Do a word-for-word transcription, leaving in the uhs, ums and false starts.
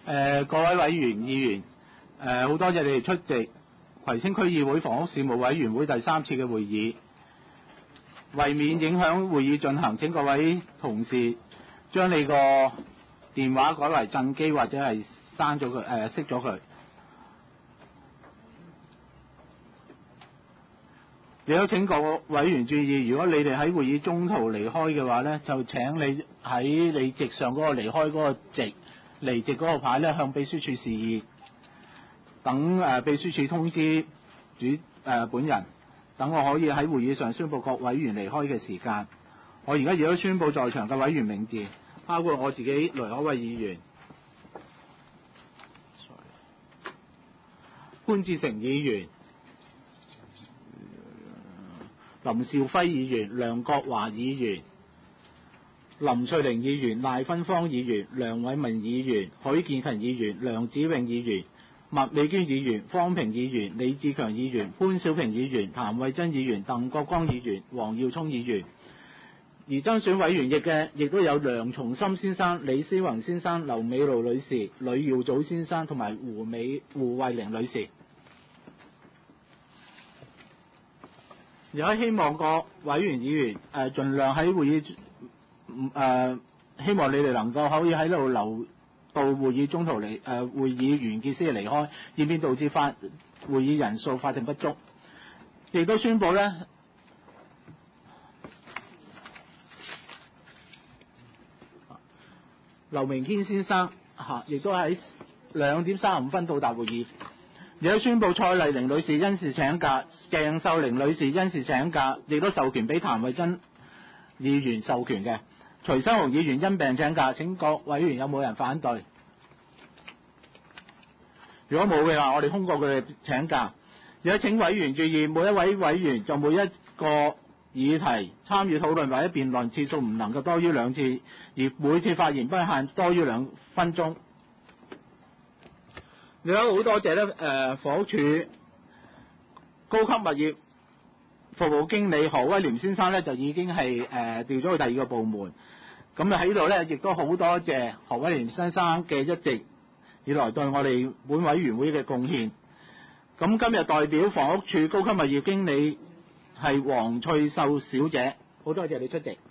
呃、各位委員、議員，誒好多謝你哋出席葵青區議會房屋事務委員會第三次嘅會議。為免影響會議進行，請各位同事將你個電話改為震機或者係刪咗佢，誒熄咗佢。亦都請各位委員注意，如果你哋喺會議中途離開嘅話呢，就請你喺你席上嗰個離開嗰個席離席嗰個牌呢，向秘書處示意，等誒秘書處通知主誒、呃、本人，等我可以喺會議上宣佈各委員離開嘅時間。我而家亦都宣佈在場嘅委員名字，包括我自己雷可慧議員、潘志成議員、林兆輝議員、梁國華議員、林翠玲議員、賴芬芳議員、梁偉文議員、許建勤議員、梁子穎議員、麥美娟議員、方平議員、李志強議員、潘小平議員、譚慧珍議員、鄧國光議員、黃耀聰議員。而增選委員亦嘅亦都有梁松森先生、李思宏先生、劉美露女士、呂耀祖先生同埋胡美胡慧玲女士。而家希望各委員議員誒、呃、盡量喺會議誒、呃，希望你哋能夠可以喺度留到會議中途離誒、呃、會議完結先離開，以免導致法會議人數法定不足。亦都宣佈咧，劉明軒先生嚇，亦、啊、都喺兩點三十五分到達會議。亦都宣佈蔡麗玲女士因事請假，鄭秀玲女士因事請假，亦都授權俾譚慧珍議員授權嘅。徐新雄議員因病請假，請各委員有冇人反對？如果冇嘅話，我哋通過佢哋請假。亦都請委員注意，每一位委員就每一個議題參與討論或者辯論次數唔能夠多於兩次，而每次發言不限多於兩分鐘。亦都好多謝咧，誒房屋署高級物業服務經理何威廉先生咧，就已經係誒、呃、調咗去第二個部門。咁啊喺度咧，亦都好多謝何威廉先生嘅一直以來對我哋本委員會嘅貢獻。咁今日代表房屋署高級物業經理係黃翠秀小姐，好多謝你出席。